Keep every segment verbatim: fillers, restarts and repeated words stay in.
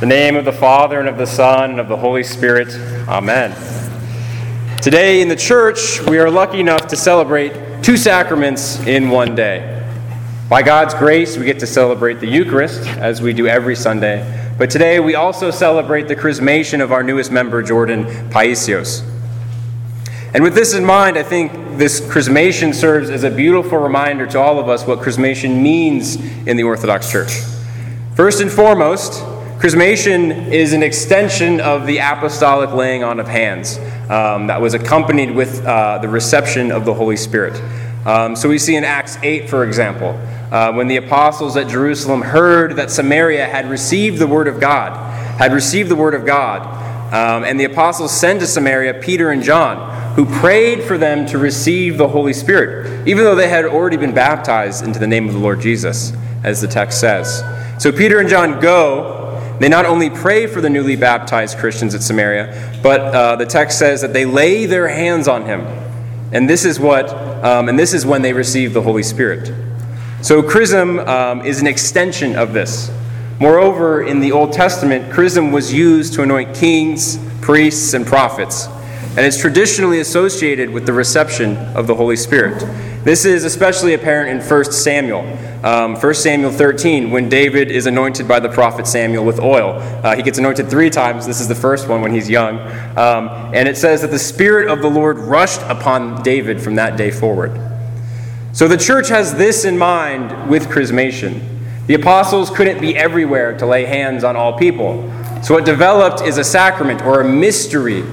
In the name of the Father, and of the Son, and of the Holy Spirit. Amen. Today in the church, we are lucky enough to celebrate two sacraments in one day. By God's grace, we get to celebrate the Eucharist, as we do every Sunday. But today, we also celebrate the chrismation of our newest member, Jordan Paisios. And with this in mind, I think this chrismation serves as a beautiful reminder to all of us what chrismation means in the Orthodox Church. First and foremost, chrismation is an extension of the apostolic laying on of hands um, that was accompanied with uh, the reception of the Holy Spirit. Um, so we see in Acts eight, for example, uh, when the apostles at Jerusalem heard that Samaria had received the word of God, had received the word of God, um, and the apostles sent to Samaria Peter and John, who prayed for them to receive the Holy Spirit, even though they had already been baptized into the name of the Lord Jesus, as the text says. So Peter and John go. They not only pray for the newly baptized Christians at Samaria, but uh, the text says that they lay their hands on him. And this is what, um, and this is when they receive the Holy Spirit. So chrism um, is an extension of this. Moreover, in the Old Testament, chrism was used to anoint kings, priests, and prophets. And it's traditionally associated with the reception of the Holy Spirit. This is especially apparent in First Samuel. Um, First Samuel thirteen, when David is anointed by the prophet Samuel with oil. Uh, he gets anointed three times. This is the first one when he's young. Um, and it says that the Spirit of the Lord rushed upon David from that day forward. So the church has this in mind with chrismation. The apostles couldn't be everywhere to lay hands on all people. So what developed is a sacrament or a mystery,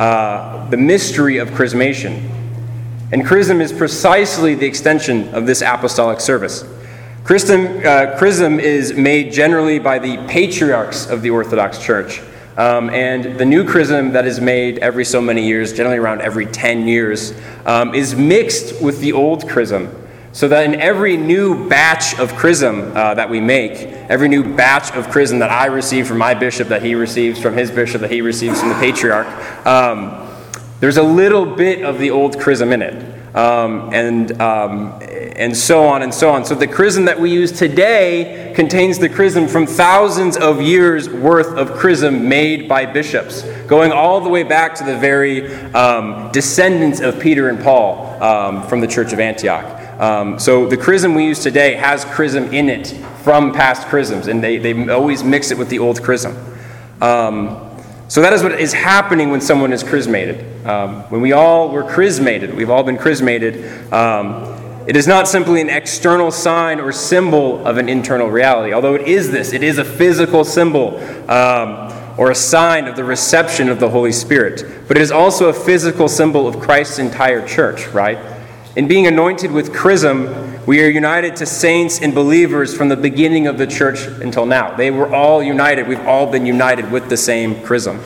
uh, the mystery of chrismation. And chrism is precisely the extension of this apostolic service. Chrism, uh, chrism is made generally by the patriarchs of the Orthodox Church. Um, and the new chrism that is made every so many years, generally around every ten years, um, is mixed with the old chrism. So that in every new batch of chrism uh, that we make, every new batch of chrism that I receive from my bishop, that he receives from his bishop, that he receives from the patriarch, um, there's a little bit of the old chrism in it. Um, and um, and so on and so on. So the chrism that we use today contains the chrism from thousands of years worth of chrism made by bishops, going all the way back to the very um, descendants of Peter and Paul um, from the Church of Antioch. Um, so the chrism we use today has chrism in it from past chrisms, and they, they always mix it with the old chrism. Um, So that is what is happening when someone is chrismated. Um, when we all were chrismated, we've all been chrismated, um, it is not simply an external sign or symbol of an internal reality. Although it is this, it is a physical symbol um, or a sign of the reception of the Holy Spirit. But it is also a physical symbol of Christ's entire church, right? In being anointed with chrism, we are united to saints and believers from the beginning of the church until now. They were all united. We've all been united with the same chrism.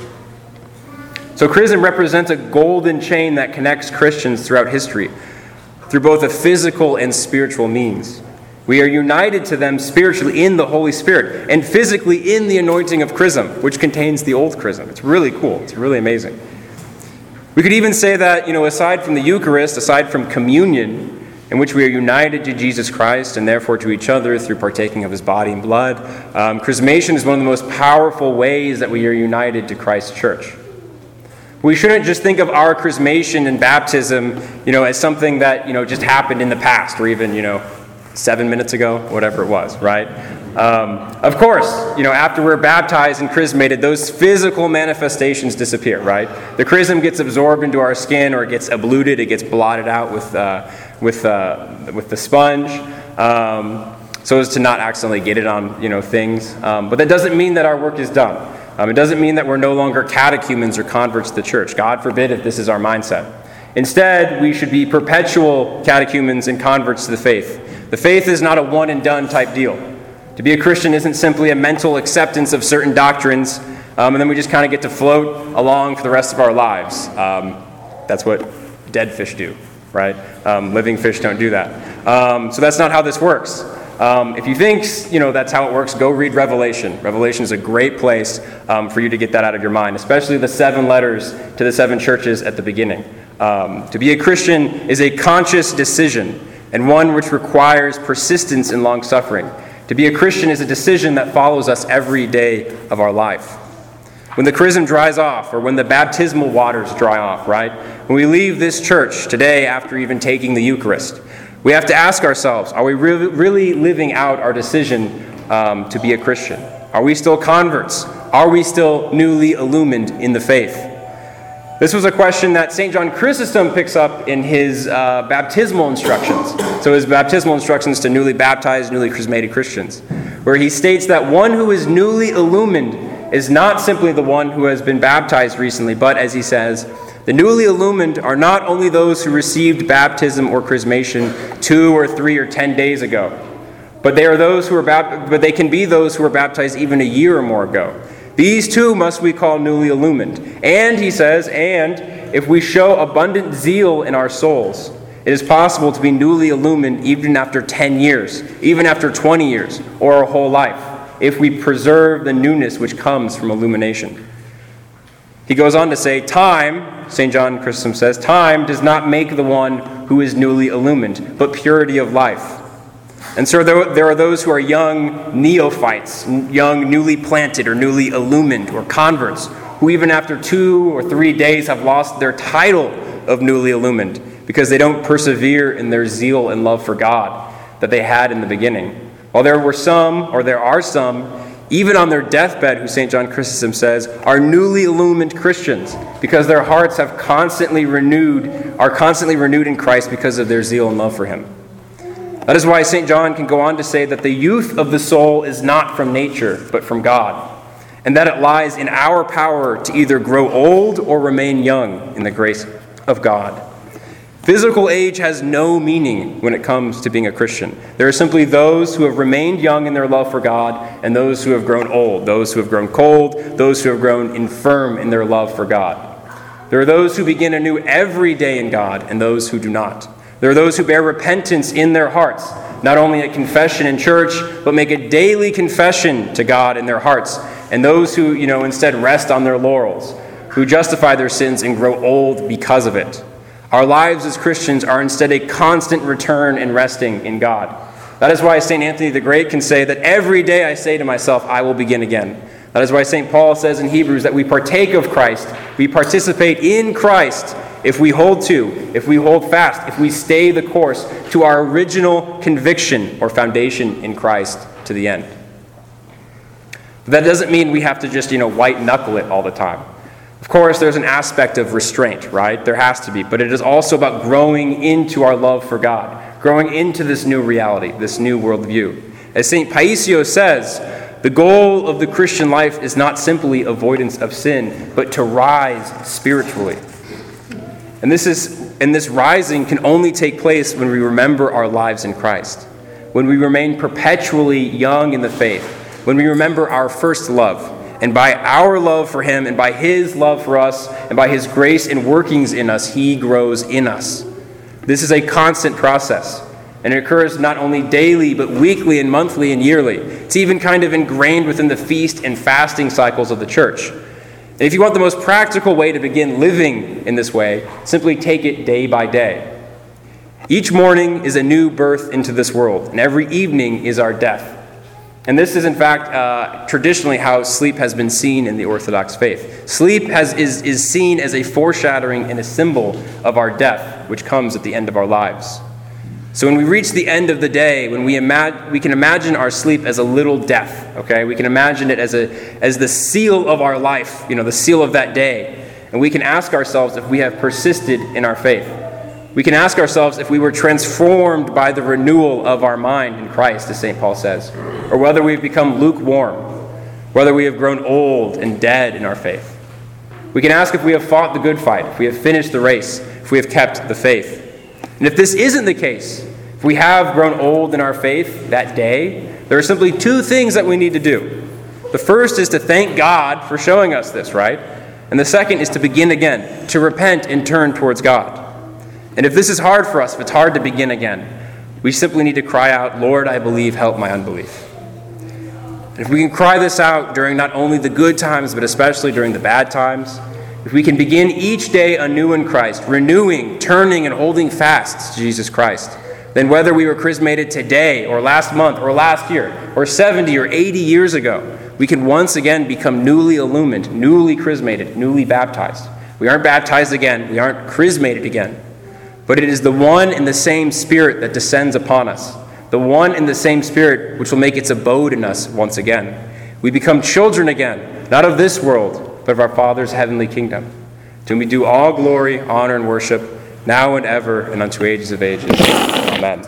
So chrism represents a golden chain that connects Christians throughout history through both a physical and spiritual means. We are united to them spiritually in the Holy Spirit and physically in the anointing of chrism, which contains the old chrism. It's really cool. It's really amazing. We could even say that, you know, aside from the Eucharist, aside from communion, in which we are united to Jesus Christ and therefore to each other through partaking of his body and blood, um, chrismation is one of the most powerful ways that we are united to Christ's church. We shouldn't just think of our chrismation and baptism, you know, as something that, you know, just happened in the past or even, you know, seven minutes ago, whatever it was, right? Um, of course, you know, after we're baptized and chrismated, those physical manifestations disappear, right? The chrism gets absorbed into our skin, or it gets abluted, it gets blotted out with uh, with uh, with the sponge, um, so as to not accidentally get it on, you know, things. Um, but that doesn't mean that our work is done. Um, it doesn't mean that we're no longer catechumens or converts to the church. God forbid if this is our mindset. Instead, we should be perpetual catechumens and converts to the faith. The faith is not a one and done type deal. To be a Christian isn't simply a mental acceptance of certain doctrines, um, and then we just kind of get to float along for the rest of our lives. Um, that's what dead fish do, right? Um, living fish don't do that. Um, so that's not how this works. Um, if you think, you know, that's how it works, go read Revelation. Revelation is a great place um, for you to get that out of your mind, especially the seven letters to the seven churches at the beginning. Um, to be a Christian is a conscious decision, and one which requires persistence and long-suffering. To be a Christian is a decision that follows us every day of our life. When the chrism dries off, or when the baptismal waters dry off, right? When we leave this church today after even taking the Eucharist, we have to ask ourselves, are we really, really living out our decision um, to be a Christian? Are we still converts? Are we still newly illumined in the faith? This was a question that Saint John Chrysostom picks up in his uh, baptismal instructions. So his baptismal instructions to newly baptized, newly chrismated Christians, where he states that one who is newly illumined is not simply the one who has been baptized recently, but, as he says, the newly illumined are not only those who received baptism or chrismation two or three or ten days ago, but they are those who are bap- but they can be those who were baptized even a year or more ago. These too must we call newly illumined. And, he says, and if we show abundant zeal in our souls, it is possible to be newly illumined even after ten years, even after twenty years, or a whole life, if we preserve the newness which comes from illumination. He goes on to say, time, Saint John Chrysostom says, time does not make the one who is newly illumined, but purity of life. And so there are those who are young neophytes, young newly planted or newly illumined or converts, who even after two or three days have lost their title of newly illumined because they don't persevere in their zeal and love for God that they had in the beginning. While there were some, or there are some, even on their deathbed, who Saint John Chrysostom says, are newly illumined Christians because their hearts have constantly renewed, are constantly renewed in Christ because of their zeal and love for him. That is why Saint John can go on to say that the youth of the soul is not from nature, but from God, and that it lies in our power to either grow old or remain young in the grace of God. Physical age has no meaning when it comes to being a Christian. There are simply those who have remained young in their love for God and those who have grown old, those who have grown cold, those who have grown infirm in their love for God. There are those who begin anew every day in God and those who do not. There are those who bear repentance in their hearts, not only at confession in church, but make a daily confession to God in their hearts. And those who, you know, instead rest on their laurels, who justify their sins and grow old because of it. Our lives as Christians are instead a constant return and resting in God. That is why Saint Anthony the Great can say that every day I say to myself, I will begin again. That is why Saint Paul says in Hebrews that we partake of Christ, we participate in Christ, if we hold to, if we hold fast, if we stay the course to our original conviction or foundation in Christ to the end. But that doesn't mean we have to just, you know, white knuckle it all the time. Of course, there's an aspect of restraint, right? There has to be. But it is also about growing into our love for God, growing into this new reality, this new worldview. As Saint Paisios says, the goal of the Christian life is not simply avoidance of sin, but to rise spiritually. And this is, and this rising can only take place when we remember our lives in Christ, when we remain perpetually young in the faith, when we remember our first love, and by our love for him, and by his love for us, and by his grace and workings in us, he grows in us. This is a constant process, and it occurs not only daily, but weekly and monthly and yearly. It's even kind of ingrained within the feast and fasting cycles of the church. And if you want the most practical way to begin living in this way, simply take it day by day. Each morning is a new birth into this world, and every evening is our death. And this is, in fact, uh, traditionally how sleep has been seen in the Orthodox faith. Sleep has, is, is seen as a foreshadowing and a symbol of our death, which comes at the end of our lives. So when we reach the end of the day, when we imagine, we can imagine our sleep as a little death, okay? We can imagine it as a as the seal of our life, you know, the seal of that day. And we can ask ourselves if we have persisted in our faith. We can ask ourselves if we were transformed by the renewal of our mind in Christ, as Saint Paul says, or whether we've become lukewarm, whether we have grown old and dead in our faith. We can ask if we have fought the good fight, if we have finished the race, if we have kept the faith. And if this isn't the case, if we have grown old in our faith that day, there are simply two things that we need to do. The first is to thank God for showing us this, right? And the second is to begin again, to repent and turn towards God. And if this is hard for us, if it's hard to begin again, we simply need to cry out, Lord, I believe, help my unbelief. And if we can cry this out during not only the good times, but especially during the bad times, if we can begin each day anew in Christ, renewing, turning, and holding fast to Jesus Christ, then whether we were chrismated today or last month or last year or seventy or eighty years ago, we can once again become newly illumined, newly chrismated, newly baptized. We aren't baptized again. We aren't chrismated again. But it is the one and the same Spirit that descends upon us, the one and the same Spirit which will make its abode in us once again. We become children again, not of this world, but of our Father's heavenly kingdom. To whom we do all glory, honor, and worship, now and ever, and unto ages of ages. Amen.